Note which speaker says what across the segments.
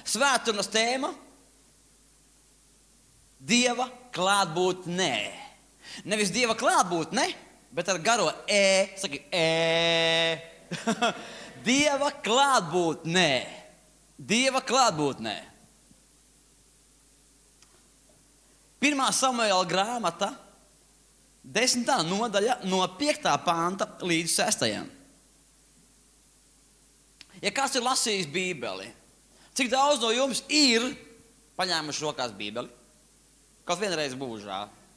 Speaker 1: Svētdienas tēma – Dieva klātbūtnē. Nevis Dieva klātbūtne, bet ar garo saki Dieva klātbūtnē. Dieva klātbūtnē. 1. Samuēla grāmata, 10. nodaļa, no 5. panta līdz 6. Ja kāds ir lasījis Bībeli, cik daudz no jums ir paņēmuši rokās Bībeli? Kaut vienreiz mūžā.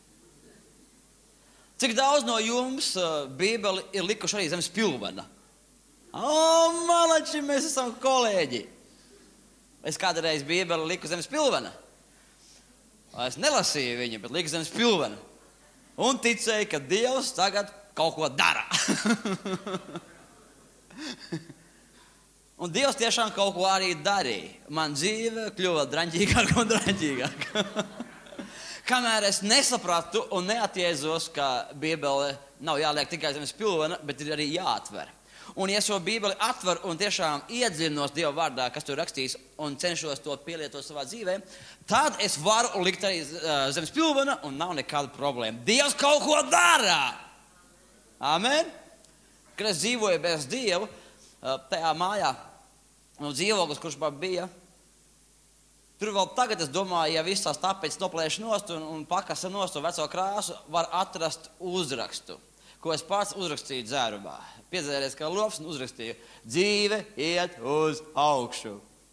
Speaker 1: Cik daudz no jums Bībeli ir likuši arī zem spilvena? Malači, mēs esam kolēģi. Es kādreiz Bībeli liku zem spilvena. Es nelasīju viņu, bet liku zem spilvena. Un ticēju, ka Dievs tagad kaut ko dara. Un Dievs tiešām kaut ko arī darīja. Man dzīve kļuva draņķīgāk un draņķīgāk. Kamēr es nesapratu un neatjēzos, ka Bībele nav jāliek tikai zem spilvena, bet ir arī jāatver. Un ja šo Bībeli atveru un tiešām iedziļinos Dieva vārdā, kas tur rakstīts, un cenšos to pielietot savā dzīvē, tad es varu likt arī zem spilvena un nav nekāda problēma. Dievs kaut ko dara! Amen! Kad es dzīvoju bez Dievu, tajā mājā, no dzīvoklis, kurš man bija, tur vēl tagad, es domāju, ja viss tās tapetes noplēš nost un pakasa nost un veco krāsu, var atrast uzrakstu, ko es pats uzrakstīju dzērumā. Piedzēries kā lops un uzrakstīju: dzīve iet uz augšu.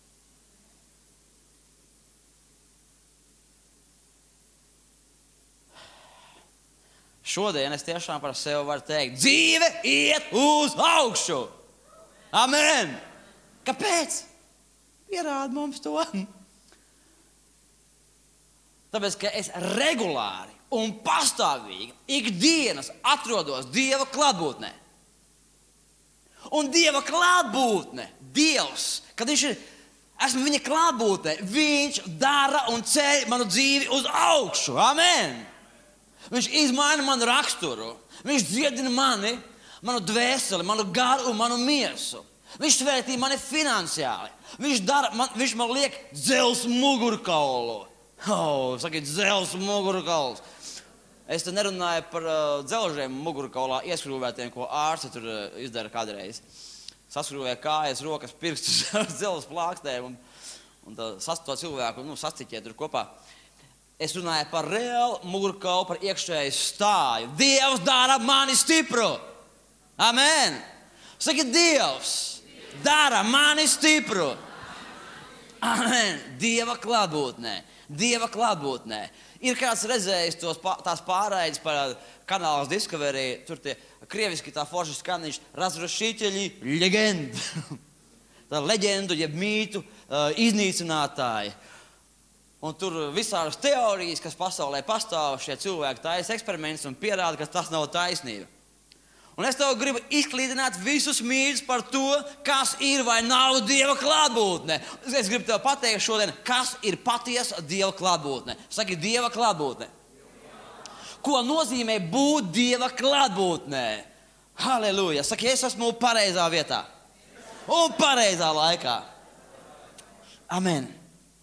Speaker 1: Šodien es tiešām par sevi varu teikt: dzīve iet uz augšu. Amen! Kāpēc? Pierāda mums to. Tāpēc, ka es regulāri un pastāvīgi ikdienas atrodos Dieva klātbūtnē. Un Dieva klātbūtne, Dievs, kad esmu viņa klātbūtnē, viņš dara un ceļ manu dzīvi uz augšu. Amen! Viņš izmaina manu raksturu. Viņš dziedina mani, manu dvēseli, manu garu un manu miesu. Viņš svētī mani finansiāli. Viņš man liek dzels mugurkaulu. Sakiet, dzels mugurkauls. Es te nerunāju par dzelžiem mugurkaulā ieskrūvētiem, ko ārsti tur izdara kādreiz. Saskrūvē kājas, rokas, pirkstus ar dzelžas plākstēm un to cilvēku sastiķē tur kopā. Es runāju par reālu mugurkaulu, par iekšēju stāju. Dievs dara mani stipru. Amen. Saki, Dievs dara mani stipru. Amen. Dieva klātbūtnē. Dieva klātbūtnē. Ir kāds redzējis tās pārraides par kanāls Discovery, tur tie krieviski tā forši skaniņš, razrušīķeļi leģenda. Tā leģendu, jeb mītu iznīcinātāji. Un tur visādas teorijas, kas pasaulē pastāv, šie cilvēki taisa eksperimentus un pierāda, ka tas nav taisnība. Un es tev gribu izklīdināt visus mītus par to, kas ir vai nav Dieva klātbūtne. Es gribu tev pateikt šodien, kas ir patiesa Dieva klātbūtne. Saki, Dieva klātbūtne. Ko nozīmē būt Dieva klātbūtnē? Halleluja. Saki, es esmu pareizā vietā. Un pareizā laikā. Amen.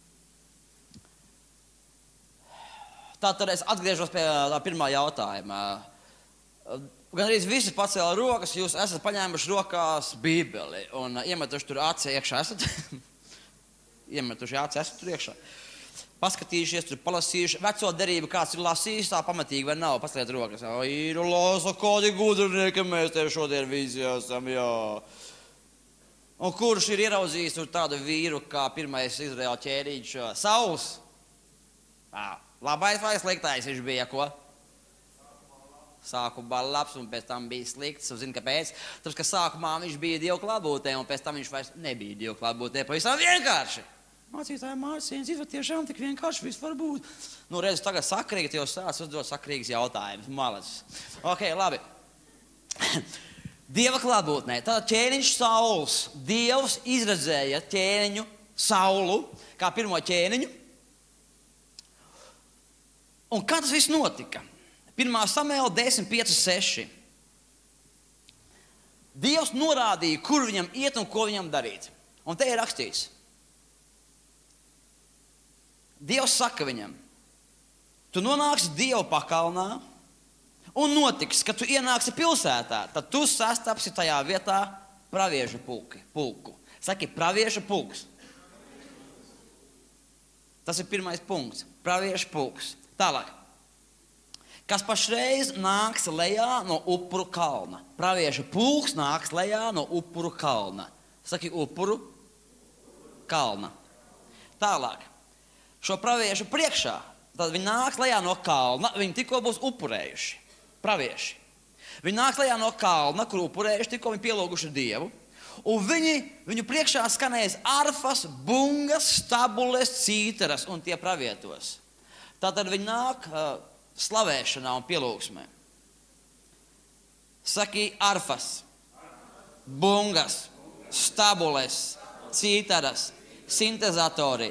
Speaker 1: Tātad es atgriežos pie tā pirmā jautājuma. Gan arī visi pacēla rokas, jūs esat paņēmuši rokās Bībeli un iemetuši tur aci iekšā esat. Iemetuši aci esat tur iekšā. Paskatījušies, tur palasījuši. Veco derību kāds ir lasījis, tā pamatīgi vai nav? Pasliet rokas. Ir lasa, kādi gudrinieki, mēs tev šodien visi esam, jā. Un kurš ir ieraudzījis tur tādu vīru, kā pirmais Izraēla ķēniņš Sauls? Labais vai sliktais viņš bija, ko? Sākumā labs un pēc tam bija slikts. Zini, kāpēc? Tāpēc, ka sākumā viņš bija Dieva klātbūtnē un pēc tam viņš vairs nebija Dieva klātbūtnē. Pavisam vienkārši. Mācītāji, mācījums, tiešām tik vienkārši viss var būt. Redz, tagad sakrīgi tev sāc uzdot sakrīgas jautājumus. Malacis. Ok, labi. Dieva klātbūtnē. Tātad ķēniņš Sauls. Dievs izredzēja ķēniņu Saulu kā pirmo ķēniņu. Un kā tas viss notika? 1. Samuēla 10:5-6. Dievs norādīja, kur viņam iet un ko viņam darīt. Un te ir rakstīts. Dievs saka viņam, tu nonāksi Dieva pakalnā un notiks, ka tu ienāksi pilsētā, tad tu sastapsi tajā vietā praviešu pulku. Saki, praviešu pulks. Tas ir pirmais punkts. Praviešu pulks. Tālāk. Kas pašreiz nāks lejā no upuru kalna. Praviešu pulks nāks lejā no upuru kalna. Saki, upuru kalna. Tālāk. Šo praviešu priekšā, tad viņi nāks lejā no kalna, viņi tikko būs upurējuši. Pravieši. Viņi nāks lejā no kalna, kur upurējuši, tikko viņi pielūguši Dievu. Un viņu priekšā skanēs arfas, bungas, stabules, cītaras un tie pravietos. Tātad viņi nāk slavēšanā un pielūgsmē. Saki, arfas, bungas, stabules, cītaras, sintezatori,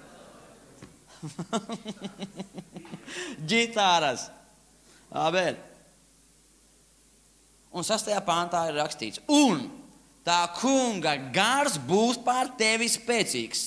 Speaker 1: ģitāras. Amen. Un 6. pāntā ir rakstīts, un tā kunga gars būs pār tevi spēcīgs.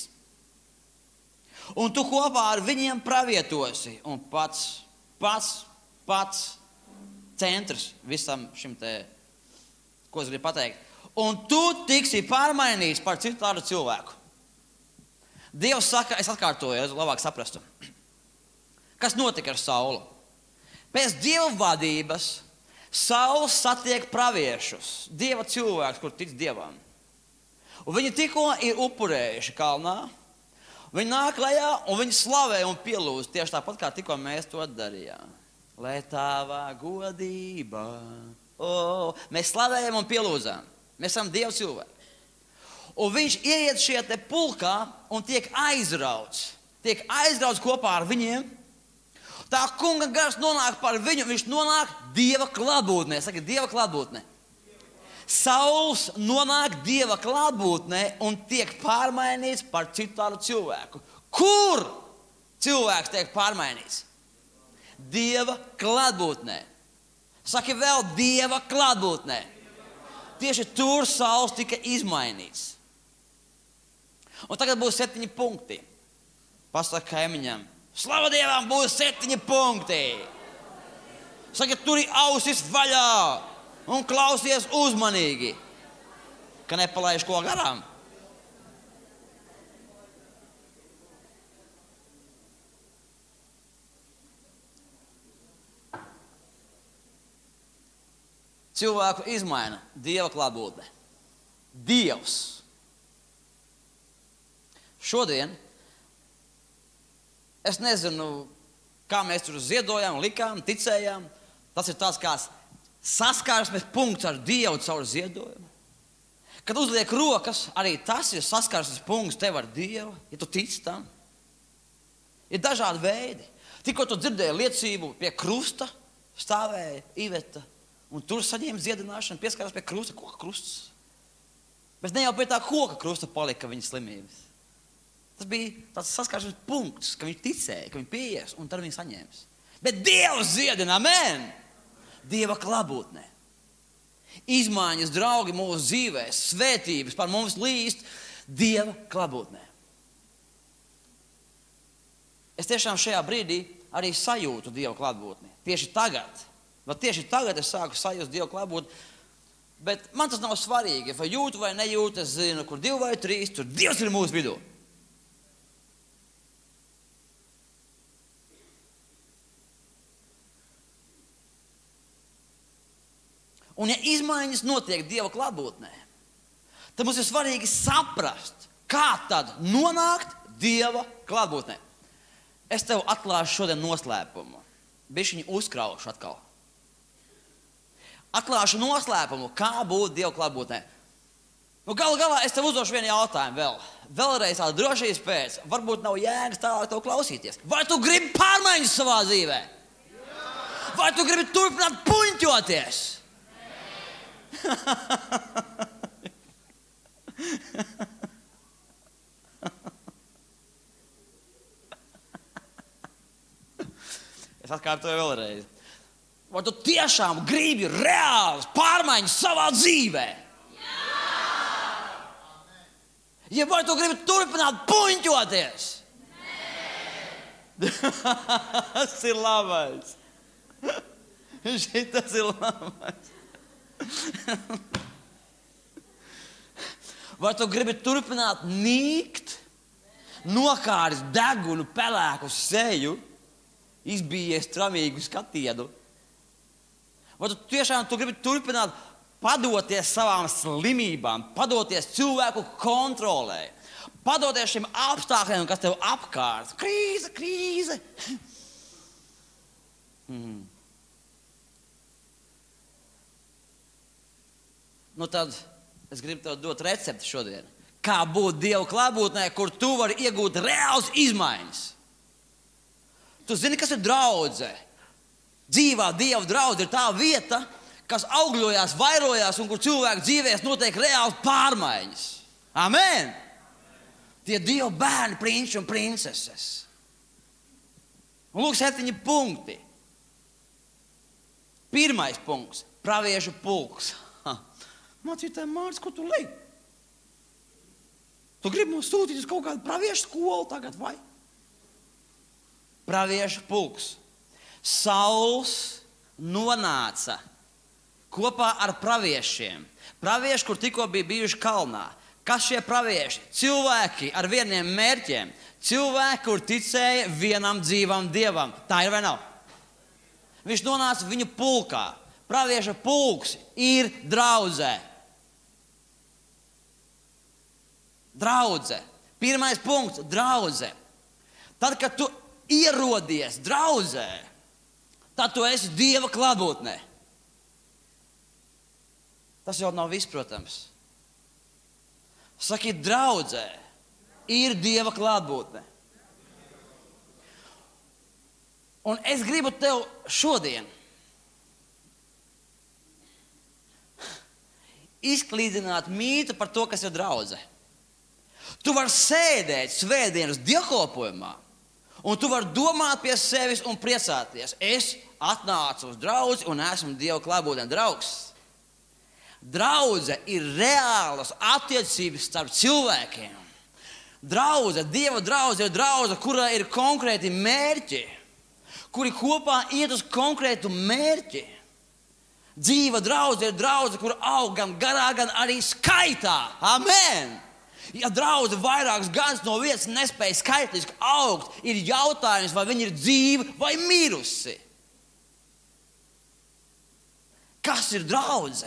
Speaker 1: Un tu kopā ar viņiem pravietosi. Un pats centrs visam šim te, ko es gribu pateikt. Un tu tiksi pārmainīts par citu tādu cilvēku. Dievs saka, es atkārtoju, lai labāk saprastu. Kas notika ar Saulu? Pēc Dieva vadības Sauls satiek praviešus, Dieva cilvēkus, kur tic Dievam. Un viņi tikko ir upurējuši kalnā, viņi nāk lejā un viņi slavē un pielūdz tieši tāpat, kā tikko mēs to darījām. Lai tava godība. Mēs slavējam un pielūdzām. Mēs esam Dieva cilvēki. Un viņš ieiet šie te pulkā un tiek aizrauts. Tiek aizrauts kopā ar viņiem. Tā kunga gars nonāk par viņu, viņš nonāk Dieva klātbūtnē. Saka, Dieva klātbūtnē. Sauls nonāk Dieva klātbūtnē un tiek pārmainīts par citu tādu cilvēku. Kur cilvēks tiek pārmainīts? Dieva klātbūtnē. Saki vēl Dieva klātbūtnē. Tieši tur Sauls tika izmainīts. Un tagad būs 7 punkti. Pasaka kaimiņam. Slava Dievam, būs 7 punkti. Saka, turi ausis vaļā un klausies uzmanīgi, ka nepalaiž ko garām. Cilvēku izmaina Dieva klātbūtne. Dievs. Šodien es nezinu, kā mēs tur ziedojām, likām, ticējām. Tas ir tāds kā saskarsmes punkts ar Dievu caur ziedojumu. Kad uzliek rokas, arī tas ir saskarsmes punkts tev ar Dievu, ja tu tici tam. Ir dažādi veidi. Tikko tu dzirdēji liecību pie krusta, stāvēja Iveta, un tur saņēma dziedināšanu, pieskārās pie krusta, koka krusts. Bet ne jau pie tā koka krusta palika viņa slimības. Tas bija tāds saskarsmes punkts, ka viņi ticēja, ka viņi pieies, un tad viņi saņēmis. Bet Dievs dziedina, amen! Dieva klātbūtnē. Izmaiņas, draugi, mūsu dzīvēs, svētības par mums līst Dieva klātbūtnē. Es tiešām šajā brīdī arī sajūtu Dieva klātbūtni. Tieši tagad es sāku sajust Dieva klātbūtni, bet man tas nav svarīgi, vai jūtu vai nejūtu, es zinu, kur 2 vai 3, tur Dievs ir mūsu vidū. Un ja izmaiņas notiek Dieva klātbūtnē, tad mums ir svarīgi saprast, kā tad nonākt Dieva klātbūtnē. Es tev atklāšu šodien noslēpumu. Bišķiņu uzkraušu atkal. Atklāšu noslēpumu, kā būt Dieva klātbūtnē. Nu, galu galā es tev uzdošu vienu jautājumu vēl. Vēlreiz tāda drošības pēc. Varbūt nav jēgas tālāk tev klausīties. Vai tu gribi pārmaiņas savā dzīvē? Jā. Vai tu gribi turpināt puņķoties? Es atkārtoju vēlreiz. Vai tu tiešām gribi reāls pārmaiņas savā dzīvē? Jā! Ja vai tu gribi turpināt puņķoties? Nē! Tas ir labais. Tas ir labais. Vai tu gribi turpināt nīkt, nokāris degunu pelēku seju, izbījies tramīgu skatienu? Vai tu tiešām gribi turpināt padoties savām slimībām, padoties cilvēku kontrolē, padoties šiem apstākļiem, kas tev apkārt? Krīze. Nu tad es gribu tev dot recepti šodien. Kā būt Dieva klātbūtnē, kur tu vari iegūt reāls izmaiņas. Tu zini, kas ir draudze? Dzīvā Dieva draudze ir tā vieta, kas augļojās, vairojās un kur cilvēku dzīvēs notiek reāls pārmaiņas. Amen! Tie Dieva bērni, prinči un princeses. Un lūk, 7 punkti. Pirmais punkts – praviešu pulks. Mācītāji, Mārcis, ko tu leji? Tu gribi mums sūtīt uz kaut kādu praviešu skolu tagad, vai? Praviešu pulks. Sauls nonāca kopā ar praviešiem. Pravieši, kur tikko bija bijuši kalnā. Kas šie pravieši? Cilvēki ar vieniem mērķiem. Cilvēki, kur ticēja vienam dzīvam Dievam. Tā ir vai nav? Viņš nonāca viņu pulkā. Pravieša pulks ir draudzē. Draudze. Pirmais punkts – draudze. Tad, kad tu ierodies draudzē, tad tu esi Dieva klātbūtnē. Tas jau nav viss, protams. Saki, draudzē ir Dieva klātbūtne. Un es gribu tev šodien izklīdināt mītu par to, kas ir draudze. Tu vari sēdēt svētdienas dievkalpojumā, un tu vari domāt pie sevis un priecāties. Es atnācu uz draudzi un esmu Dieva klātbūtnē draugs. Draudze ir reālas attiecības starp cilvēkiem. Draudze, Dieva draudze ir draudze, kurā ir konkrēti mērķi, kuri kopā iet uz konkrētu mērķi. Dzīva draudze ir draudze, kur aug gan garā, gan arī skaitā. Amen! Ja draudze vairākus gadus no vietas nespēja skaitliski augt, ir jautājums, vai viņi ir dzīvi vai mirusi. Kas ir draudze?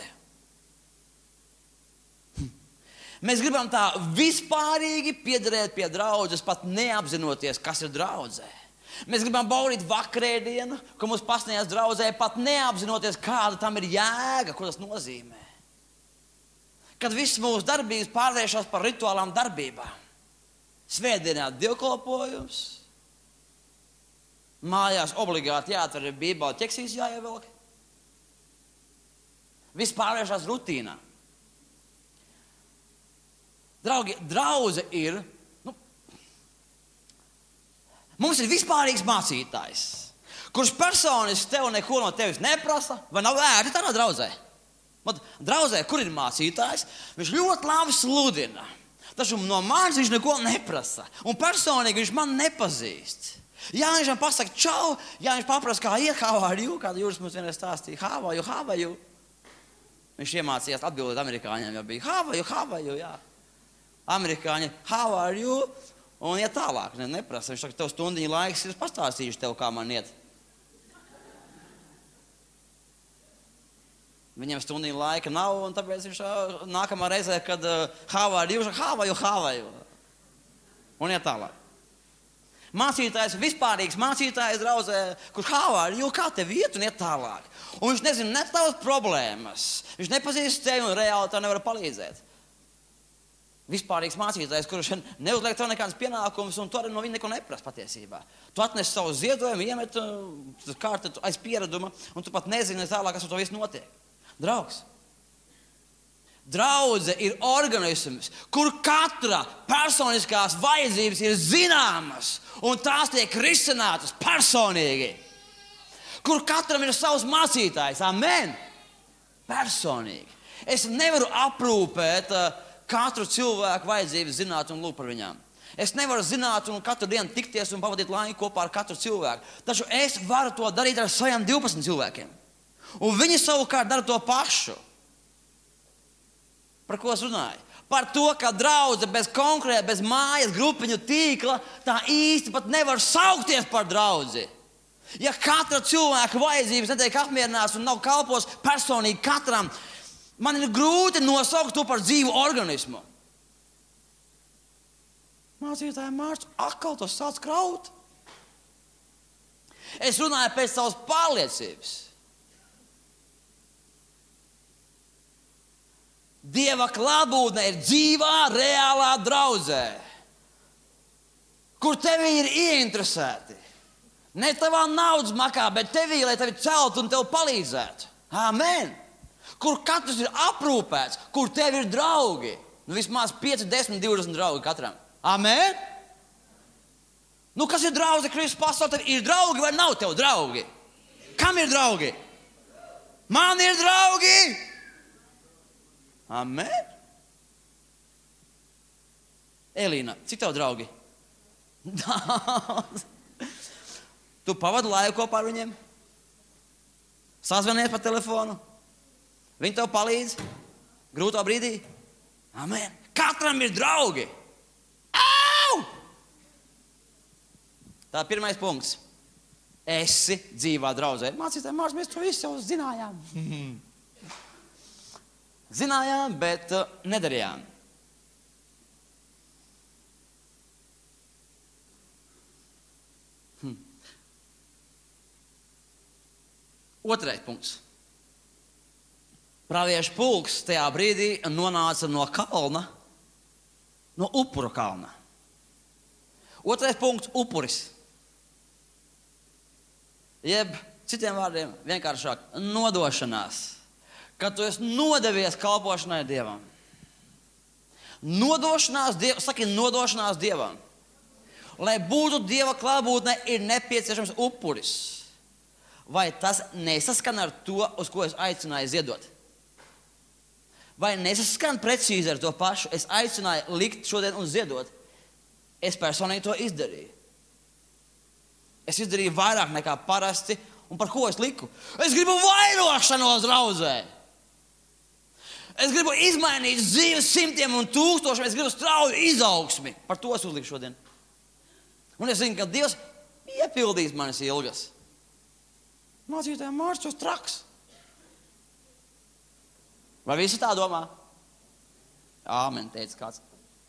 Speaker 1: Mēs gribam tā vispārīgi piederēt pie draudzes, pat neapzinoties, kas ir draudzē. Mēs gribam baudīt vakarēdienu, ko mums pasniedz draudzē, pat neapzinoties, kāda tam ir jēga, ko tas nozīmē. Kad viss mūsu darbības pārvēršas par rituālām darbībām. Svētdienā dievkalpojums, mājās obligāti jāatver bībeli, ķeksīs jāievelk. Viss pārvēršas rutīnā. Draugi, draudze ir, mums ir vispārīgs mācītājs, kurš personiski tev neko no tevis neprasa, vai nav vērti tādā draudzē. Draudzē, kur ir mācītājs, viņš ļoti labi sludina, taču no manis viņš neko neprasa, un personīgi viņš man nepazīst. Ja viņš man pasaka čau, ja viņš paprasa, kā iet, how are you, kāda Jūras mums vienreiz stāstīja, how are you. Viņš iemācījās atbildēt amerikāņiem, jau bija how are you, jā. Amerikāņi, how are you, un iet tālāk, neprasa. Viņš saka, tev stundiņa laiks ir pastāstījuši tev, kā man iet. Viņiem stundiņa laika nav, un tāpēc viņš nākamā reizē, kad how are you, un iet tālāk. Mācītājs, vispārīgs mācītājs draudzē, kurš how are you, kā tev iet, un iet tālāk. Un viņš nezina ne tavas problēmas, viņš nepazīst tevi un reāli tev nevar palīdzēt. Vispārīgs mācītājs, kurš neuzliek tev nekādas pienākumus, un tu arī no viņa neko neprasa patiesībā. Tu atnesi savu ziedojumu, iemet kārtu aiz piereduma, un tu pat nezini tālāk, kas ar to viss notiek. Draugs, draudze ir organisms, kur katra personiskās vajadzības ir zināmas, un tās tiek risinātas personīgi. Kur katram ir savs mācītājs, amen, personīgi. Es nevaru aprūpēt katru cilvēku vajadzības zināt un lūgt par viņām. Es nevaru zināt un katru dienu tikties un pavadīt laiku kopā ar katru cilvēku. Taču es varu to darīt ar saviem 12 cilvēkiem. Un viņi savukārt dara to pašu. Par ko es runāju? Par to, ka draudze bez konkrēta, bez mājas grupiņu tīkla, tā īsti pat nevar saukties par draudzi. Ja katra cilvēka vajadzības netiek apmierināts un nav kalpos personīgi katram, man ir grūti nosaukt to par dzīvu organismu. Mācītāji Mārts, atkal to sāc kraut. Es runāju pēc savas pārliecības. Dieva klātbūtne ir dzīvā, reālā draudzē, kur tevi ir ieinteresēti. Ne tavā naudas makā, bet tevī, lai tevi celtu un tev palīdzētu. Amen! Kur katrs ir aprūpēts, kur tev ir draugi. Vismaz 5, 10, 20 draugi katram. Amen! Kas ir draudze Kristus pasaulē? Tev ir draugi vai nav tev draugi? Kam ir draugi? Man ir draugi! Amen! Elīna, cik tev draugi? Daudz. Tu pavadi laiku kopā ar viņiem? Sazvanies pa telefonu? Viņi tev palīdz grūtā brīdī? Amen! Katram ir draugi! Au! Tā ir pirmais punkts. Esi dzīvā draudzē. Mācītāji Mārts, mēs to visu jau zinājām. Zinājām, bet nedarījām. Otrais punkts. Praviešu pulks tajā brīdī nonāca no kalna, no upuru kalna. Otrais punkts – upuris. Jeb, citiem vārdiem, vienkāršāk, nodošanās. Kad tu esi nodevies kalpošanai Dievam. Nodošanās Dievam. Lai būtu Dieva klātbūtnē, ir nepieciešams upuris. Vai tas nesaskan ar to, uz ko es aicināju ziedot? Vai nesaskan precīzi ar to pašu? Es aicināju likt šodien un ziedot. Es personīgi to izdarīju. Es izdarīju vairāk nekā parasti. Un par ko es liku? Es gribu vairošanos draudzē. Es gribu izmainīt dzīves simtiem un tūkstošiem. Es gribu strauju izaugsmi. Par to es uzliku šodien. Un es zinu, ka Dievs iepildīs manas ilgas. Mācītāji Mārts, tas traks. Vai visi tā domā? Āmen, teica kāds.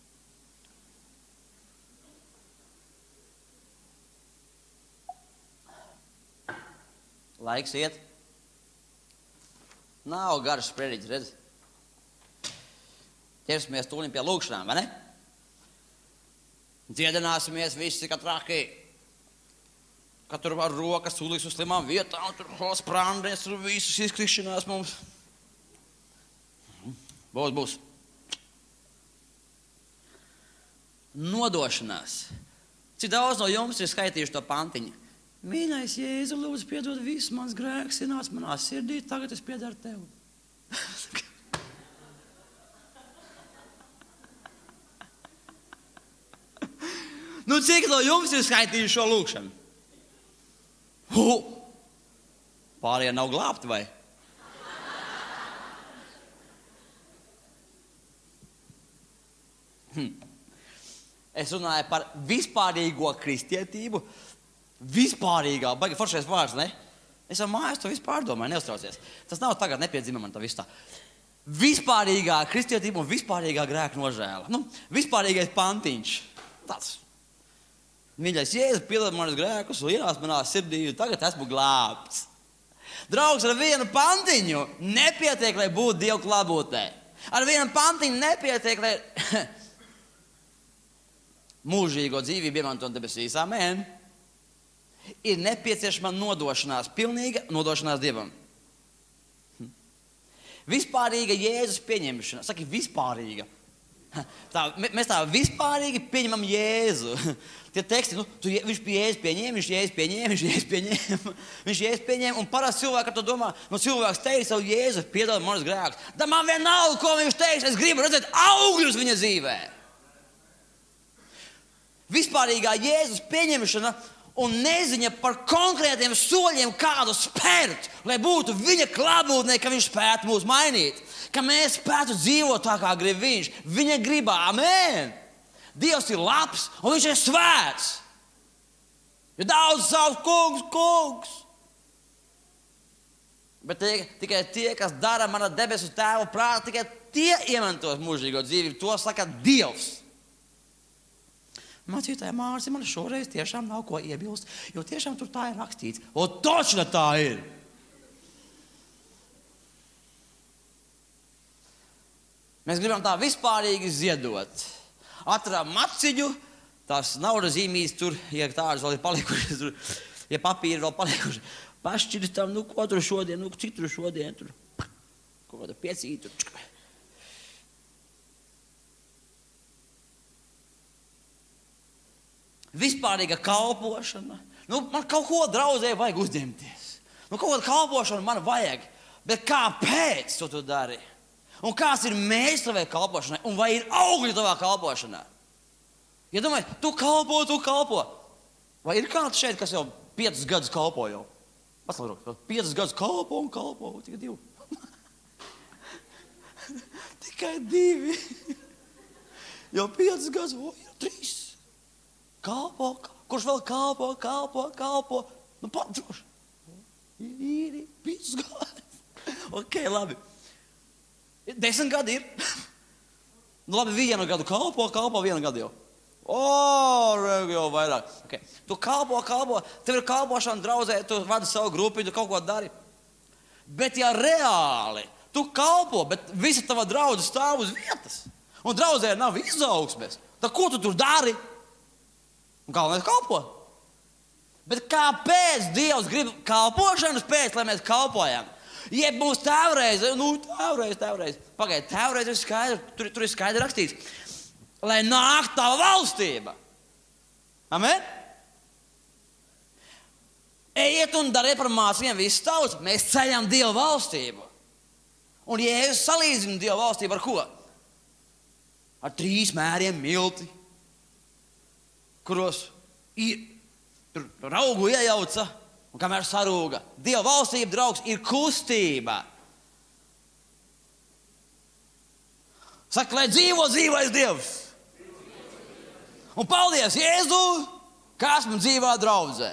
Speaker 1: Laiks iet. Nav garš sprediķis, redz. Ķersimies tūlīt pie lūkšanām, vai ne? Dziedināsimies visi, kā traki. Ka tur ar rokas uliks uz slimām vietām, tur sprāndēs, tur visus izkrišanās mums. Būs. Nodošanās. Cik daudz no jums ir skaitījuši to pantiņu? Mīļais Jēzu, lūdzu, piedod visus mans grēks, ienāc manā sirdī, tagad es piedaru tev. Cik no jums ir skaitījuši šo lūkšanu? Pārējie nav glābti, vai? Es runāju par vispārīgo kristietību. Vispārīgā, baigi foršais vārds, ne? Es jau mājās to visu pārdomāju, neuztraucies. Tas nav tagad nepiedzima man tā viss tā. Vispārīgā kristietība un vispārīgā grēka nožēla. Vispārīgais pantiņš. Tāds. Mīļais Jēzus, piedod manas grēkus un ienāc manā sirdī, tagad esmu glābts. Draugs, ar vienu pantiņu nepietiek, lai būtu Dieva klātbūtnē. Ar vienu pantiņu nepietiek, lai mūžīgo dzīvību iemantot debesīs. Amen. Ir nepieciešama nodošanās, pilnīga nodošanās Dievam. Vispārīga Jēzus pieņemšana. Saki, vispārīga. Mēs tā vispārīgi pieņemam Jēzu. Tie teksti, viņš Jēzus pieņēma, un parasti cilvēki ar to domā, cilvēks teica savu Jēzu, piedod manas grēkus. Da man vienalga, ko viņš teiks, es gribu redzēt augļus viņa dzīvē. Vispārīgā Jēzus pieņemšana un neziņa par konkrētiem soļiem, kādu spērt, lai būtu viņa klātbūtnē, ka viņš spētu mūs mainīt, ka mēs spētu dzīvot tā, kā grib viņš, viņa gribā. Amen! Dievs ir labs un viņš ir svēts. Jo daudz sauc kungs. Bet tikai tie, kas dara mana debesu tēva prātu, tikai tie iemantos mūžīgo dzīvību. To saka Dievs. Mācītāji Mārci, man šoreiz tiešām nav ko iebilst, jo tiešām tur tā ir rakstīts. Un točna tā ir. Mēs gribam tā vispārīgi ziedot. Atram maciņu, tās naudas zīmīs tur, ja tādas vēl ir palikušas, tur, ja papīri vēl palikuši. Pašķiris tam, ko tur šodien, cik tur šodien, tur, ko kāda piecīta. Vispārīga kalpošana. Man kaut ko draudzē vajag uzņemties. Kaut kāda kalpošana man vajag. Bet kāpēc tu dari? Un kāds ir mērķis tavai kalpošanai? Un vai ir augļi tavā kalpošanā? Ja domāju, tu kalpo. Vai ir kāds šeit, kas jau 5 gadus kalpo jau? Paslēdrok, 5 gadus kalpo un kalpo. Tikai 2. Tikai 2. Jau 5 gadus, ir 3. Kalpo. Kurš vēl kalpo? Pat droši. Ir 5 gadus. Ok, labi. 10 gadi ir. Labi, 1 gadu kalpo 1 gadu jau. Jau vairāk. Okay. Tu kalpo. Tev ir kalpošana draudzē, tu vadi savu grupu, tu kaut ko dari. Bet ja reāli tu kalpo, bet visa tava draudze stāv uz vietas, un draudzē nav izaugsmes, tad ko tu tur dari? Un galvenais kalpo. Bet kāpēc Dievs grib kalpošanas pēc, lai mēs kalpojam? Jeb mums tēvreiz. Pagaid, tēvreiz ir skaidrs, tur ir skaidri rakstīts. Lai nāk tava valstība. Amen? Ejiet un dariet par mācījiem visu tautu. Mēs ceļam Dieva valstību. Un Jēzus salīdzina Dieva valstību ar ko? Ar 3 mēriem milti, kuros tur raugu iejauca, un kamēr sarūga. Dieva valstība, draugs, ir kustība. Saka, lai dzīvais Dievs. Un paldies Jēzu, ka esmu dzīvā draudzē.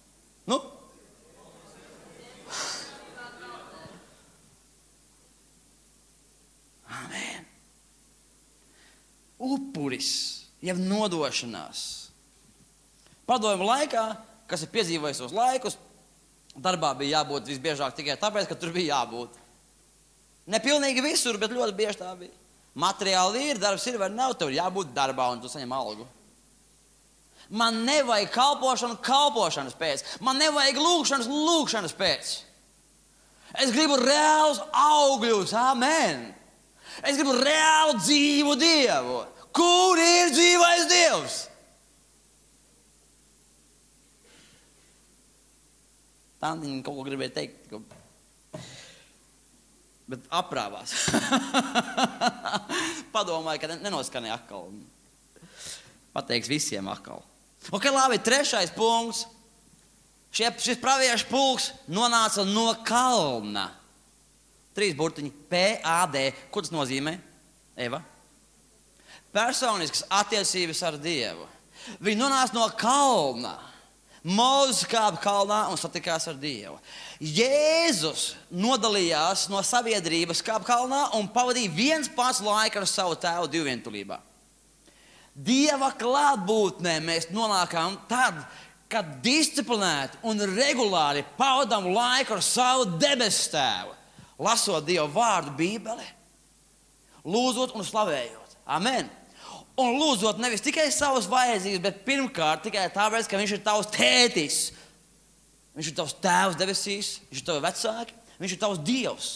Speaker 1: Amen. Upuris, jeb nodošanās. Padomju laikā, kas ir piedzīvojis tos laikus, darbā bija jābūt visbiežāk tikai tāpēc, ka tur bija jābūt. Nepilnīgi visur, bet ļoti bieži tā bija. Materiāli ir, darbs ir vai nav, tev ir jābūt darbā un tu saņem algu. Man nevajag kalpošanas pēc. Man nevajag lūgšanas pēc. Es gribu reālus augļus, amen. Es gribu reālu dzīvu Dievu. Kur ir dzīvais Dievs? Tandiņa kaut ko gribēja teikt, bet aprāvās. Padomāju, ka nenoskanēja atkal. Pateiks visiem atkal. Ok, labi, 3. punkts. Šis praviešu pulks nonāca no kalna. 3 burtiņi. P-A-D. Ko tas nozīmē? Eva? Personiskas attiecības ar Dievu. Viņi nonāca no kalna. Mūzes kāpa kalnā un satikās ar Dievu. Jēzus nodalījās no sabiedrības kāpa kalnā un pavadīja viens pats laiku ar savu tēvu divvientulībā. Dieva klātbūtnē mēs nonākam tad, kad disciplinēti un regulāri pavadām laiku ar savu debesu tēvu, lasot Dieva vārdu Bībeli, lūdzot un slavējot. Amen. Un lūdzot nevis tikai savas vajadzības, bet pirmkārt tikai tāpēc, ka viņš ir tavs tētis. Viņš ir tavs tēvs debesīs, viņš ir tavi vecāki, viņš ir tavs Dievs.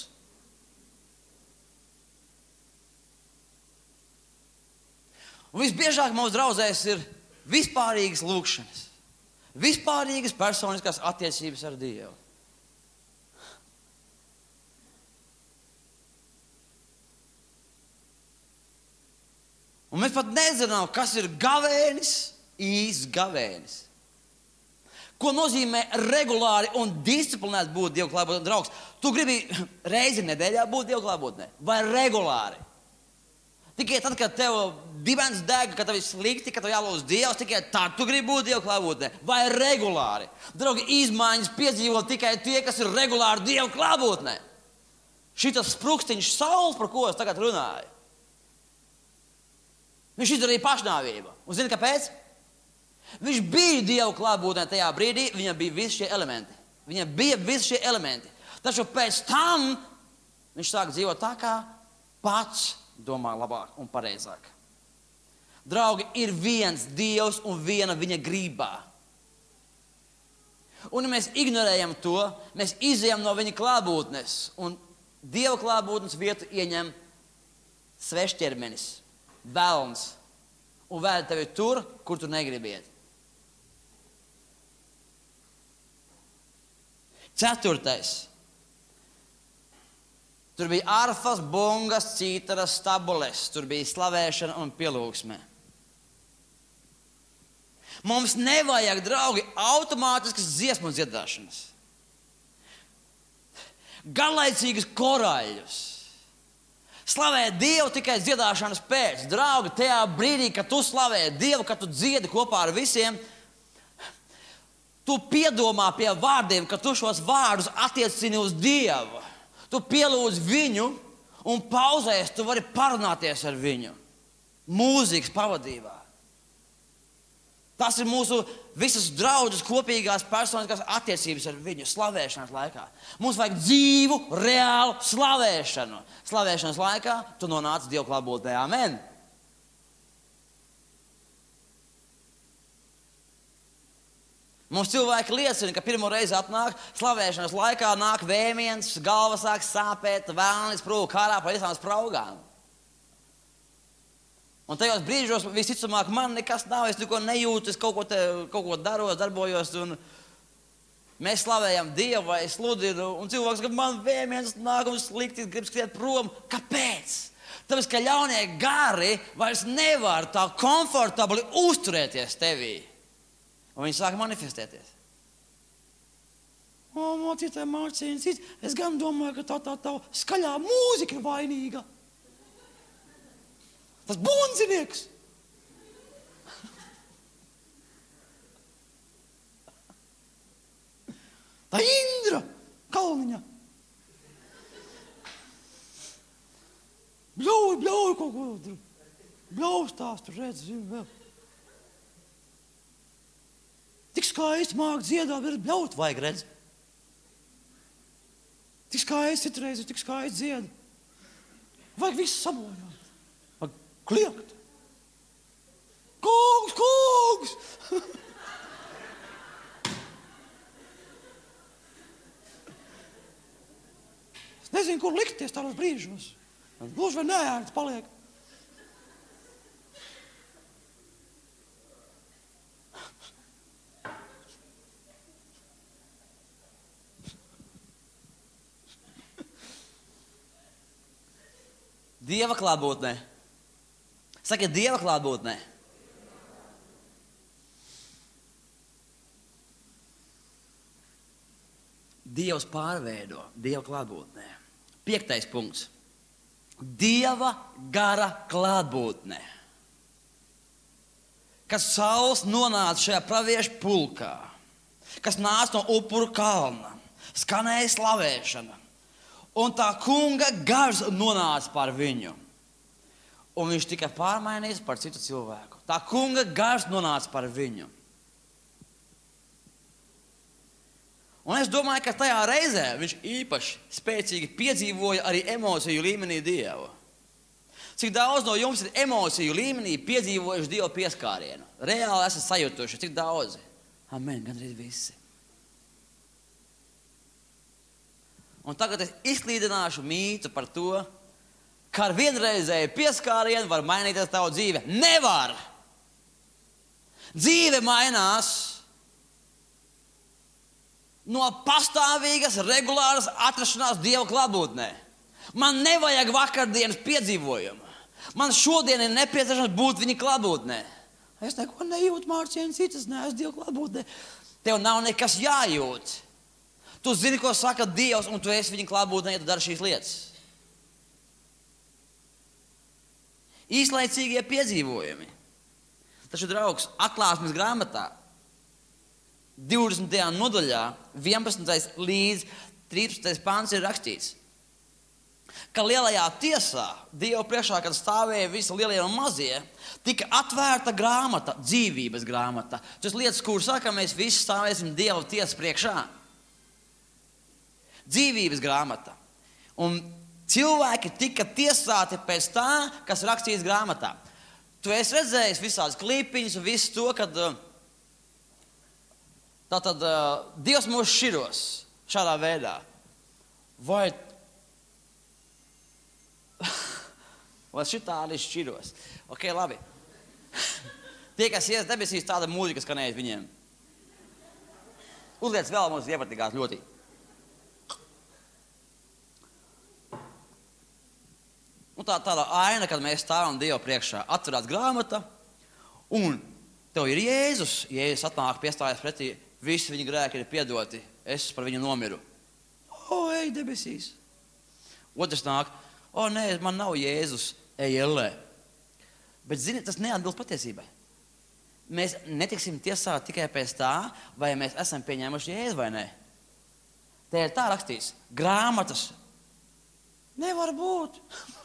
Speaker 1: Un visbiežāk mūsu draudzēs ir vispārīgas lūgšanas, vispārīgas personiskās attiecības ar Dievu. Un mēs pat nezinām, kas ir gavēnis īsts gavēnis. Ko nozīmē regulāri un disciplinēti būt Dieva klātbūtnē, draugs? Tu gribi reizi nedēļā būt Dieva klātbūtnē? Vai regulāri? Tikai tad, kad tev dibens deg, kad tev ir slikti, kad tev jālūdz Dievs, tikai tad tu gribi būt Dieva klātbūtnē? Vai regulāri? Draugi, izmaiņas piedzīvo tikai tie, kas ir regulāri Dieva klātbūtnē. Šitas sprukstiņš Sauls, par ko es tagad runāju. Viņš izdarīja pašnāvību. Un zini, kāpēc? Viņš bija Dieva klātbūtnē tajā brīdī, viņam bija visi šie elementi. Taču pēc tam viņš sāk dzīvot tā, kā pats domā labāk un pareizāk. Draugi, ir viens Dievs un viena viņa grībā. Un ja mēs ignorējam to, mēs izejam no viņa klātbūtnes, un Dieva klātbūtnes vietu ieņem svešķermenis, velns, un vēd tevi tur, kur tu negribi iet. 4. Tur bija arfas, bungas, cītaras, stabules. Tur bija slavēšana un pielūgsme. Mums nevajag, draugi, automātiskas dziesmu dziedāšanas. Garlaicīgas korāļus. Slavēt Dievu tikai dziedāšanas pēc. Draugi, tajā brīdī, kad tu slavē Dievu, kad tu dziedi kopā ar visiem, tu piedomā pie vārdiem, ka tu šos vārdus attiecini uz Dievu. Tu pielūdz viņu un pauzēs tu vari parunāties ar viņu. Mūzikas pavadībā. Tas ir mūsu visas draudzes kopīgās personiskās attiecības ar viņu slavēšanas laikā. Mums vajag dzīvu, reālu slavēšanu. Slavēšanas laikā tu nonāc Dieva klātbūtnē. Amen. Mums cilvēki liecina, ka pirmo reizi atnāk slavēšanas laikā, nāk vēmiens, galva sāk sāpēt, vēlnis prūk ārā pa visām spraugām. Un tajos brīžos visticamāk man nekas nav, es neko nejūtu, es kaut ko daros, darbojos, un mēs slavējam Dievu vai sludinu, un cilvēks, ka man vēmiens nāk un slikti, grib skriet prom. Kāpēc? Tāpēc, ka ļaunie gari vairs nevar tā komfortabli uzturēties tevī. Un viņi sāk manifestēties. Mācītāji, mācīns, es gan domāju, ka tā skaļā mūzika ir vainīga. Tas bundzinieks. Tā Indra Kalniņa. Bļauj kaut ko tur. Bļaustās tur, redz, vēl. Tik skaisti māk dziedāt, bet bļaut vajag, redz. Tik skaisti citreiz, tik skaisti dzied. Vajag visu sabojāt. Vajag kliegt. Kungs! Es nezinu, kur likties tādos brīžos. Gluži vai neērts paliek. Dieva klātbūtnē. Sakiet, Dieva klātbūtnē. Dievs pārveido Dieva klātbūtnē. 5. punkts. Dieva gara klātbūtnē. Kad Sauls nonāca šajā praviešu pulkā, kas nāca no upuru kalna, skanēja slavēšana. Un tā kunga gars nonāca par viņu. Un viņš tika pārmainīts par citu cilvēku. Tā kunga gars nonāca par viņu. Un es domāju, ka tajā reizē viņš īpaši spēcīgi piedzīvoja arī emociju līmenī Dievu. Cik daudz no jums ir emociju līmenī piedzīvojuši Dieva pieskārienu? Reāli esat sajutuši, cik daudzi? Amen, gandrīz visi. Un tagad es izslīdināšu mītu par to, ka ar vienreizēju pieskārienu var mainīties tavu dzīve. Nevar! Dzīve mainās no pastāvīgas, regulāras atrašanās Dieva klātbūtnē. Man nevajag vakardienas piedzīvojumu. Man šodien ir nepieciešams būt viņa klātbūtnē. Es neko nejūtu, Mārciņ, citas neesmu Dieva klātbūtnē. Tev nav nekas jājūt. Tu zini, ko saka Dievs, un tu esi viņa klātbūtnē, ja tu dari šīs lietas. Īslaicīgie piedzīvojumi. Taču, draugs, Atklāsmes grāmatā 20. nodaļā 11. līdz 13. pāns ir rakstīts, ka lielajā tiesā, Dieva priekšā, kad stāvēja visi lielie un mazie, tika atvērta grāmata, dzīvības grāmata. Tas lietas, kur saka, mēs visi stāvēsim Dieva tiesas priekšā. Dzīvības grāmata. Un cilvēki tika tiesāti pēc tā, kas rakstīts grāmatā. Tu esi redzējis visādas klipiņas un visu to, kad tātad Dievs mūs šķiros šādā veidā. Vai šitā arī šķiros? Ok, labi. Tie, kas ies debesīs, tāda mūzika skanējas viņiem. Uzliec vēl, mums iepatikās ļoti. Un tāda aina, kad mēs stāvam Dieva priekšā, atverās grāmata, un tev ir Jēzus. Jēzus atnāk, piestājas pretī, visi viņa grēki ir piedoti, es par viņu nomiru. Ej, debesīs. Otrs nāk, nē, man nav Jēzus, ej ellē. Bet, zini, tas neatbilst patiesībai. Mēs netiksim tiesāti tikai pēc tā, vai mēs esam pieņēmuši Jēzu vai nē. Te ir tā rakstīts, grāmatas nevar būt.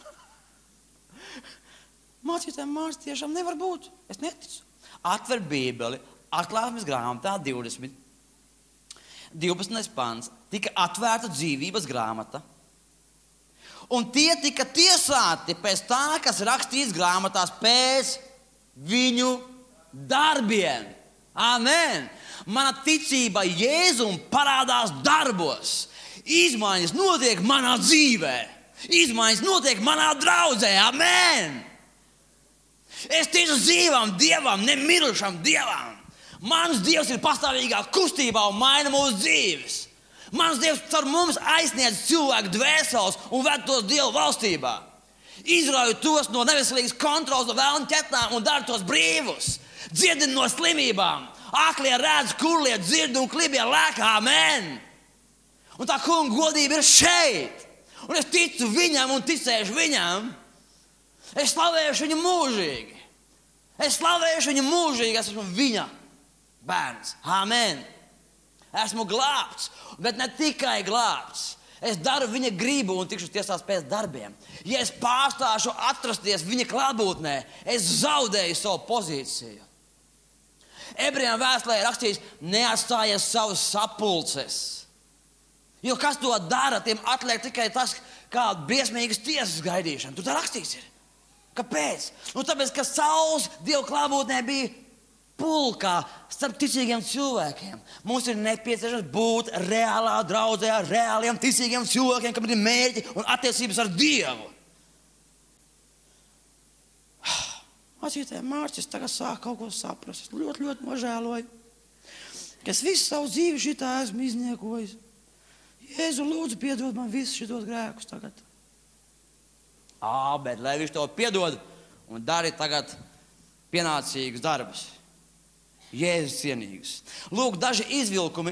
Speaker 1: Mācītājiem māc tiešām nevar būt. Es neticu. Atver Bībeli, Atklāsmes grāmatā 20. 12. pants. Tika atvērta dzīvības grāmata. Un tie tika tiesāti pēc tā, kas rakstīts grāmatās pēc viņu darbiem. Amen. Mana ticība Jēzum parādās darbos. Izmaiņas notiek manā dzīvē. Izmaiņas notiek manā draudzē. Amen. Es ticu dzīvam Dievam, nemirušam Dievam. Mans Dievs ir pastāvīgā kustībā un maina mūsu dzīves. Mans Dievs caur mums aizsniedz cilvēku dvēseles un ved tos Dieva valstībā. Izrauj tos no neveselīgas kontrolas, no vēlna ķetnām un dara tos brīvus. Dziedina no slimībām. Aklie redz, kurlie dzird un klibie lēkā. Amen. Un tā kunga godība ir šeit. Un es ticu viņam un ticēšu viņam. Es slavēšu viņu mūžīgi. Es slavēšu viņu mūžīgi. Es esmu viņa bērns. Amen. Esmu glābts, bet ne tikai glābts. Es daru viņa gribu un tikšu tiesāts pēc darbiem. Ja es pārstāšu atrasties viņa klātbūtnē, es zaudēju savu pozīciju. Ebrejiem vēstulē rakstīts, neatstājies savus sapulces. Jo kas to dara, tiem atliek tikai tas, kā briesmīgas tiesas gaidīšana. Tu tā rakstīts ir. Kāpēc? Tāpēc, ka Sauls Dieva klātbūtnē bija pulkā starp ticīgiem cilvēkiem. Mums ir nepieciešams būt reālā draudzē ar reāliem ticīgiem cilvēkiem, kam ir mērķi un attiecības ar Dievu. Mācītājiem Mārcis tagad sāk kaut ko saprast. Es ļoti, ļoti nožēloju, ka es visu savu dzīvi šitā esmu izniekojis. Jēzu, lūdzu, piedod man visus šitos grēkus tagad. Bet lai viņš to piedod un dari tagad pienācīgus darbus. Jēzus cienīgus. Lūk, daži izvilkumi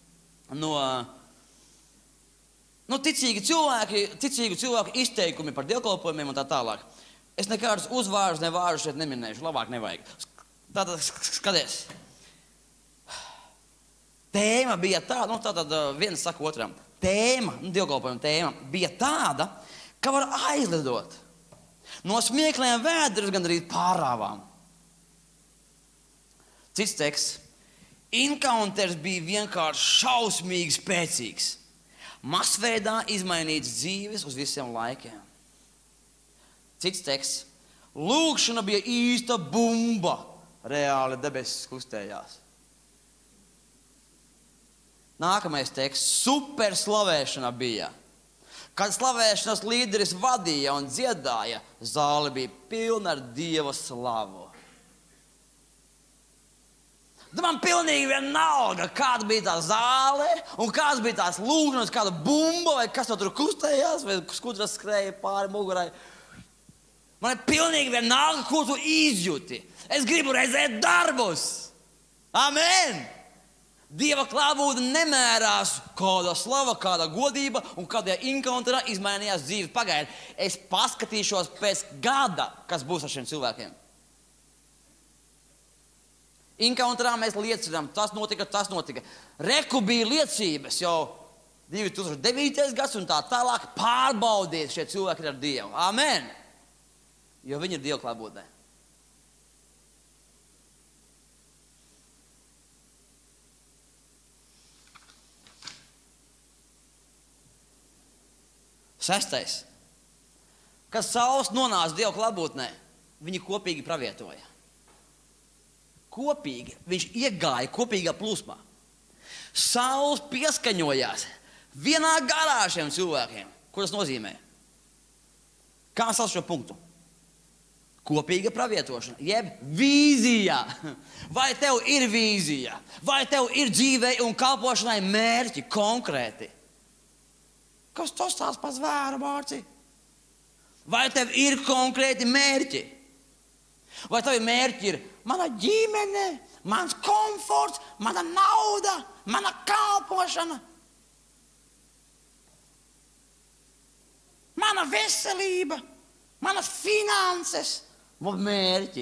Speaker 1: no ticīgu cilvēku izteikumi par dievkalpojumiem un tā tālāk. Es nekādus uzvārdus, nevārdus šeit neminēšu, labāk nevajag. Tātad, skaties. Tēma bija tāda, tātad viens saka otram. Tēma, dievkalpojuma tēma bija tāda, ka var aizlidot. No smiekliem vēders gan arī pārāvām. Cits teksts. Encounters bija vienkārši šausmīgi spēcīgs. Masveidā izmainīts dzīves uz visiem laikiem. Cits teksts. Lūkšana bija īsta bumba. Reāli debesis kustējās. Nākamais teksts. Super slavēšana bija. Kad slavēšanas līderis vadīja un dziedāja, zāle bija pilna ar Dieva slavu. Man pilnīgi vienalga, kāda bija tā zāle un kāds bija tās lūkšanas, kāda bumba vai kas tur kustējās vai skudras skrēja pāri mugurai. Man ir pilnīgi vienalga, ko tu izjūti. Es gribu redzēt darbus. Amen! Dieva klātbūtne nemērās, kāda slava, kāda godība un kādā encounterā izmainījās dzīve. Pagaidi, es paskatīšos pēc gada, kas būs ar šiem cilvēkiem. Encounterā mēs liecinām, tas notika. Reku bija liecības jau 2009. gads un tā tālāk pārbaudiet šie cilvēki ir ar Dievu. Amen! Jo viņi ir Dieva klātbūtnē. Sestais. Kad Sauls nonāca Dieva klātbūtnē, viņi kopīgi pravietoja. Kopīgi. Viņš iegāja kopīgā plūsmā. Sauls pieskaņojās vienā garā šiem cilvēkiem. Ko tas nozīmē? Kā sauc šo punktu? Kopīga pravietošana, jeb vīzija. Vai tev ir vīzija? Vai tev ir dzīvei un kalpošanai mērķi konkrēti? Kas tas tās pa zvēru, Mārci? Vai tev ir konkrēti mērķi? Vai tavi mērķi ir mana ģimene, mans komforts, mana nauda, mana kalpošana, mana veselība, manas finanses? Vai mērķi?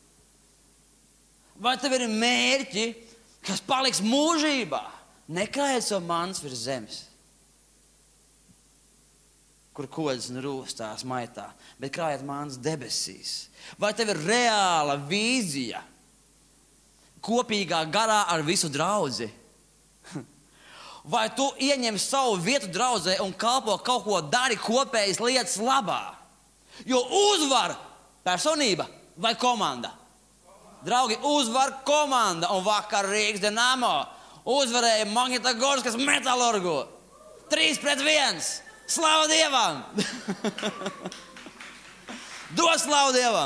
Speaker 1: Vai tev ir mērķi, kas paliks mūžībā? Nekrājiet savu manas virs zemes, kur kodas un rūstās maitā, bet krājiet manas debesīs. Vai tev ir reāla vīzija kopīgā garā ar visu draudzi? Vai tu ieņem savu vietu draudzē un kalpo kaut ko dari kopējas lietas labā? Jo uzvar personība vai komanda? Draugi, uzvar komanda, un vakar Rīgas Dinamo uzvarēja Magnitogorskas Metalurgu. 3-1. Slava Dievam! Dod slavu Dievam!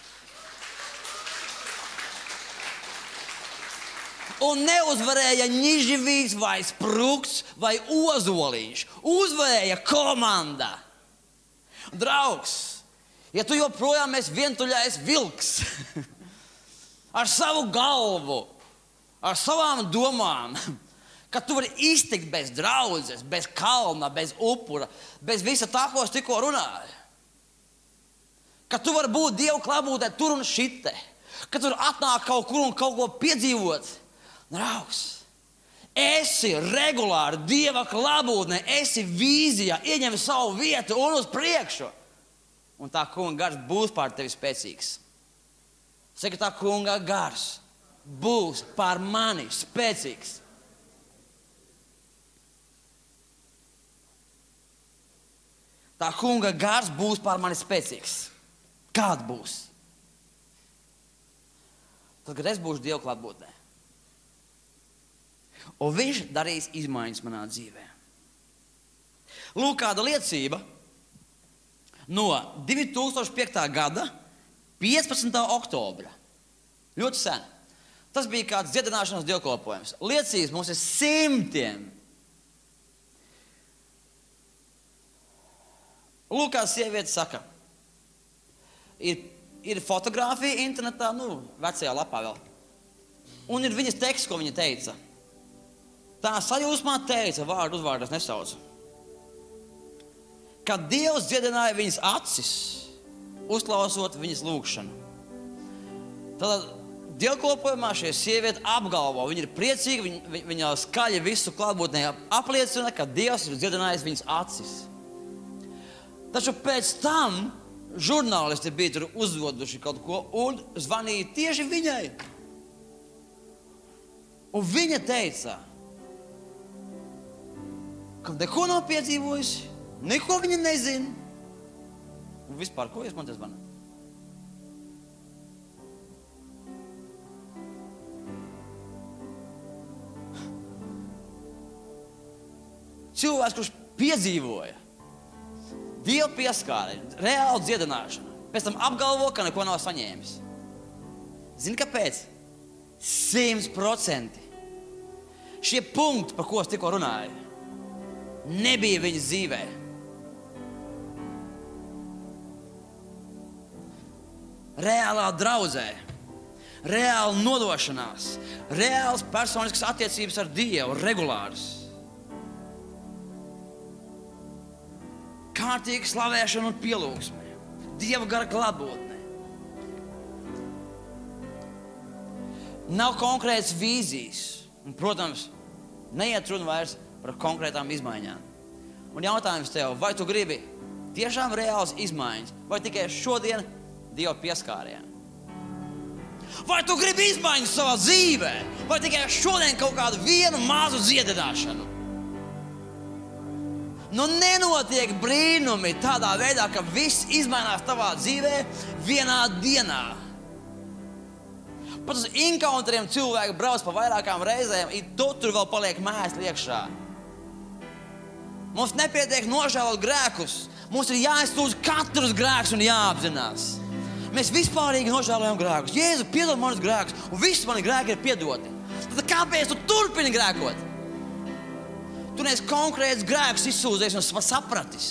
Speaker 1: Un neuzvarēja Ņiživīgs vai Sprukts vai Ozoliņš. Uzvarēja komanda. Draugs, ja tu joprojām esi vientuļais vilks ar savu galvu, ar savām domām, ka tu vari iztikt bez draudzes, bez kalna, bez upura, bez visa tā, ko es tikko runāju. Ka tu vari būt Dieva klātbūtnē tur un šite. Ka tu vari atnākt kaut kur un kaut ko piedzīvot. Draugs, esi regulāri Dieva klātbūtnē, esi vīzijā, ieņem savu vietu un uz priekšu. Un tā kunga gars būs pār tevi spēcīgs. Saka, tā kunga gars būs pār mani spēcīgs. Tā kunga gars būs pār mani spēcīgs. Kāds būs? Tad, kad es būšu Dieva klātbūtnē. Un viņš darīs izmaiņas manā dzīvē. Lūk, kāda liecība no 2005. gada 15. oktobra. Ļoti sen. Tas bija kāds dziedināšanas dievkalpojums. Liecības mums ir simtiem. Lūk, kā sieviete saka. Ir fotogrāfija internetā, vecajā lapā vēl. Un ir viņas teksts, ko viņa teica. Tā sajūsmā teica, vārdu uzvārdu es nesaucu. Kad Dievs dziedināja viņas acis, uzklausot viņas lūgšanu. Tad dievkalpojumā šie sievieti apgalvo, viņa ir priecīga, viņa skaļi visu klātbūtnē apliecina, ka Dievs ir dziedinājis viņas acis. Taču pēc tam žurnālisti bija tur uzvoduši kaut ko un zvanīja tieši viņai. Un viņa teica, ka neko nav piedzīvojusi, neko viņa nezina. Un vispār, ko jūs man te zvanāt? Cilvēks, kurš piedzīvoja Dieva pieskāri, reāli dziedināšanu, pēc tam apgalvo, ka neko nav saņēmis. Zini, kāpēc? 100%. Šie punkti, par ko es tikko runāju, nebija viņas dzīvē. reālā draudzē, reāla nodošanās, reāls personiskas attiecības ar Dievu, regulāras. Kārtīga slavēšana un pielūgsme, Dieva gara klātbūtne. Nav konkrētas vīzijas, un, protams, neiet runa vairs par konkrētām izmaiņām. Un jautājums tev, vai tu gribi tiešām reāls izmaiņas, vai tikai šodien Dieva pieskārienu? Vai tu gribi izmaiņas savā dzīvē, vai tikai šodien kaut kādu vienu mazu dziedināšanu? Nu nenotiek brīnumi tādā veidā, ka viss izmainās tavā dzīvē vienā dienā. Pat uz encounteriem cilvēki brauc pa vairākām reizēm, tur vēl paliek mēsli iekšā. Mums nepietiek nožēlot grēkus. Mums ir jāizsūdz katrs grēks un jāapzinās. Mēs vispārīgi nožēlojam grēkus. Jēzu, piedod manus grēkus, un visi mani grēki ir piedoti. Tad kāpēc tu turpini grēkot? Tu neesi konkrēts grēkus izsūdzējis un sapratis.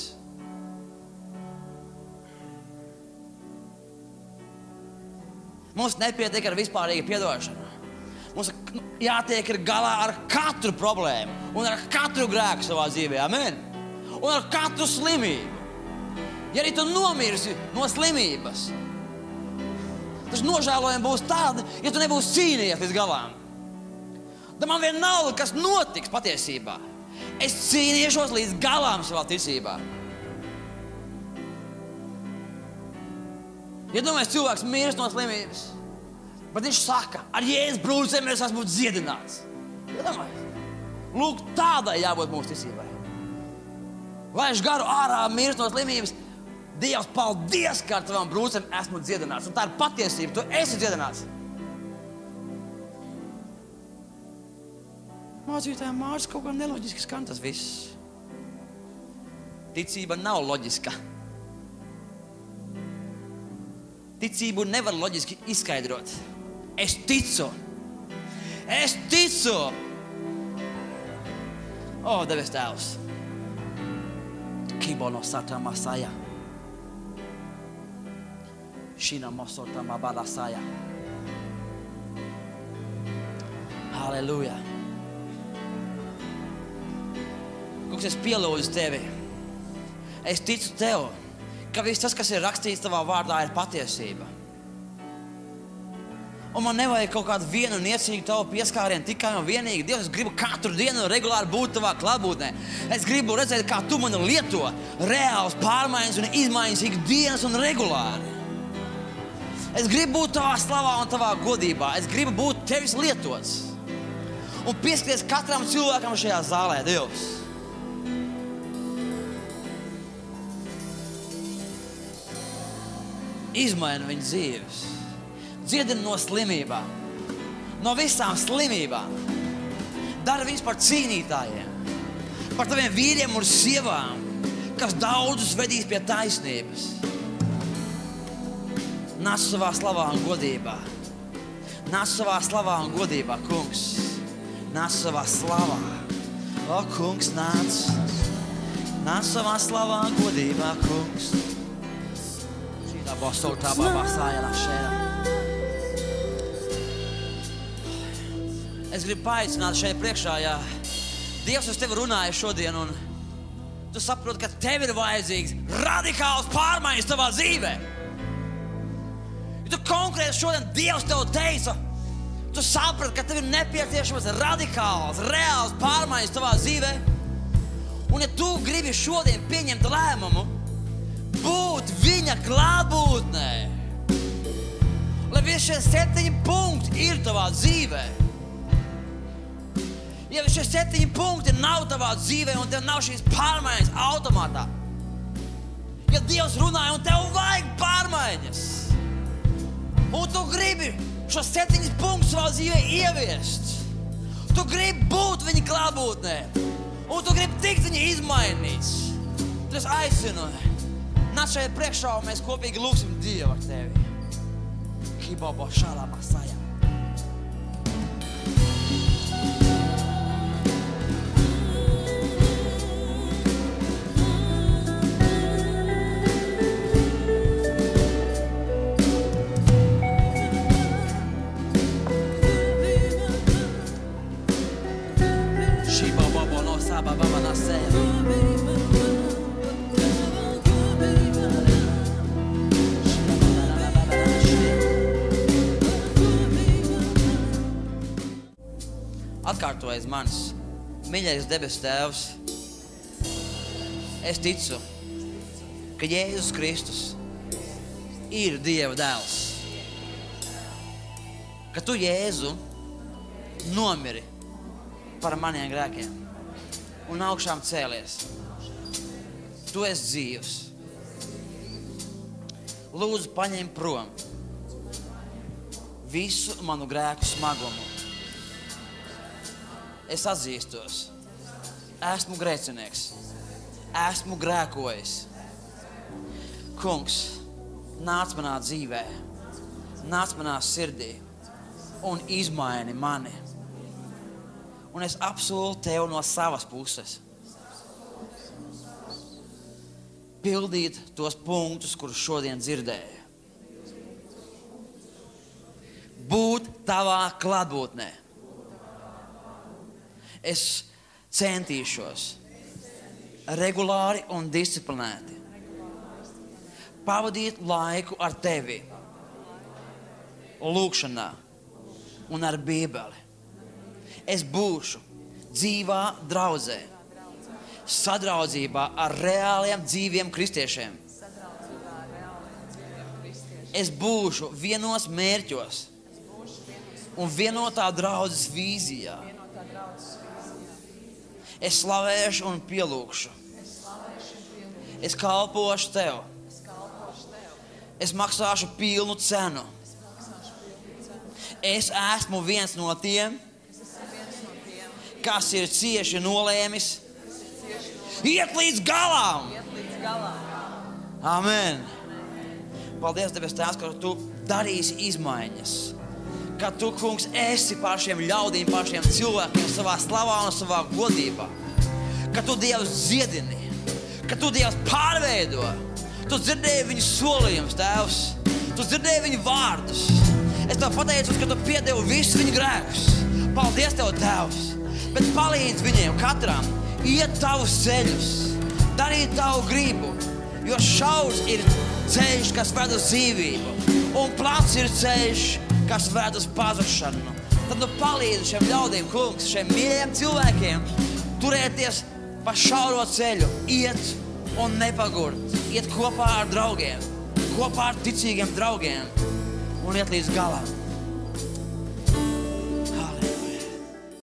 Speaker 1: Mums nepietiek ar vispārīgu piedošanu. Mums jātiek galā ar katru problēmu un ar katru grēku savā dzīvē. Amen. Un ar katru slimību. Ja arī tu nomirsi no slimības, tas nožēlojumi būs tādi, ja tu nebūsi cīnījies līdz galām. Tad man vienalga, kas notiks patiesībā. Es cīnīšos līdz galām savā ticībā. Ja domājies, cilvēks mirst no slimības, bet viņš saka, ar Jēzus brūcēm es esmu dziedināts. Ja domājies, lūk, tādai jābūt mūsu ticībai. Laiž garu ārā, mirst no slimības, Dievs, paldies, ka ar tavām brūcēm esmu dziedināts. Un tā ir patiesība, tu esi dziedināts. Mācītājiem Mārcis kaut kā neloģiski skan tas viss. Ticība nav loģiska. Ticību nevar loģiski izskaidrot. Es ticu. Es ticu. O, debes Tēvs. Kibono satama saja. Šina mosotama bala saja. Halleluja. Kungs, es pielūdzu tevi. Es ticu tev, ka viss tas, kas ir rakstīts tavā vārdā, ir patiesība. Un man nevajag kaut kādu vienu niecīgu tavu pieskārienu tikai un vienīgi. Dievs, es gribu katru dienu regulāri būt tavā klātbūtnē. Es gribu redzēt, kā tu mani lieto reāls pārmaiņas un izmaiņas ikdienas un regulāri. Es gribu būt tavā slavā un tavā godībā. Es gribu būt tevis lietots. Un pieskaties katram cilvēkam šajā zālē, Dievs. Izmaina viņu dzīves. Dziedina no slimībām. No visām slimībām. Dara viņus par cīnītājiem. Par taviem vīriem un sievām, kas daudzus vedīs pie taisnības. Nāc savā slavā un godībā. Nāc savā slavā un godībā, kungs. Nāc savā slavā. O, kungs, nāc. Nāc savā slavā un godībā, kungs. Es gribu paaicināt šeit priekšā, ja Dievs uz tevi runāja šodien, un tu saproti, ka tev ir vajadzīgs radikāls pārmaiņas tavā dzīvē. Ja tu konkrēti šodien Dievs tev teica, tu saproti, ka tev ir nepieciešams radikāls, reāls pārmaiņas tavā dzīvē, un ja tu gribi šodien pieņemt lēmumu, būt viņa klātbūtnē, lai visi šie 7 punkti ir tavā dzīvē. Ja šie 7 punkti nav tavā dzīvē un tev nav šīs pārmaiņas automātā, ja Dievs runāja un tev vajag pārmaiņas, un tu gribi šos 7 punktus savā dzīvē ieviest, tu gribi būt viņa klātbūtnē, un tu gribi tikt viņa izmainīts, tad es aicinu, nāc šeit priekšā un mēs kopīgi lūksim Dievu ar tevi. Hibobo šalama saja. atkārto aiz manis. Mīļais debes Tēvs, es ticu, ka Jēzus Kristus ir Dieva dēls. Ka tu, Jēzu, nomiri par maniem grēkiem un augšām cēlies. Tu esi dzīvs. Lūdzu, paņem prom visu manu grēku smagumu. Es atzīstos. Esmu grēcinieks. Esmu grēkojis. Kungs, nāc manā dzīvē, nāc manā sirdī un izmaini mani. Un es apsolu Tev no savas puses pildīt tos punktus, kurus šodien dzirdēju. Būt Tavā klātbūtnē. Es centīšos regulāri un disciplinēti pavadīt laiku ar Tevi, lūkšanā un ar Bībeli. Es būšu dzīvā draudzē, sadraudzībā ar reāliem dzīviem kristiešiem. Es būšu vienos mērķos un vienotā draudzes vīzijā. Es slavēšu un pielūgšu. Es kalpošu Tev. Es maksāšu pilnu cenu. Es esmu viens no tiem, kas ir cieši nolēmis iet līdz galām. Amen. Paldies, debes Tēvs, ka Tu darīsi izmaiņas. Ka Tu, Kungs, esi pār šiem ļaudīm, pār šiem cilvēkiem savā slavā un savā godībā. Ka Tu, Dievs, dziedini. Ka Tu, Dievs, pārveido. Tu dzirdēji viņu solījumus, Tēvs. Tu dzirdēji viņu vārdus. Es Tev pateicos, ka Tu piedevi visus viņu grēkus. Paldies Tev, Tēvs. Bet palīdz viņiem katram iet Tavus ceļus, darīt Tavu gribu, jo šaurs ir ceļš, kas ved uz dzīvību, un plats ir ceļš, kas ved uz pazušanu. Tad Nu palīdz šiem ļaudīm, Kungs, šiem mīļajiem cilvēkiem turēties pa šauro ceļu, iet un nepagurt, iet kopā ar draugiem, kopā ar ticīgiem draugiem un iet līdz galam.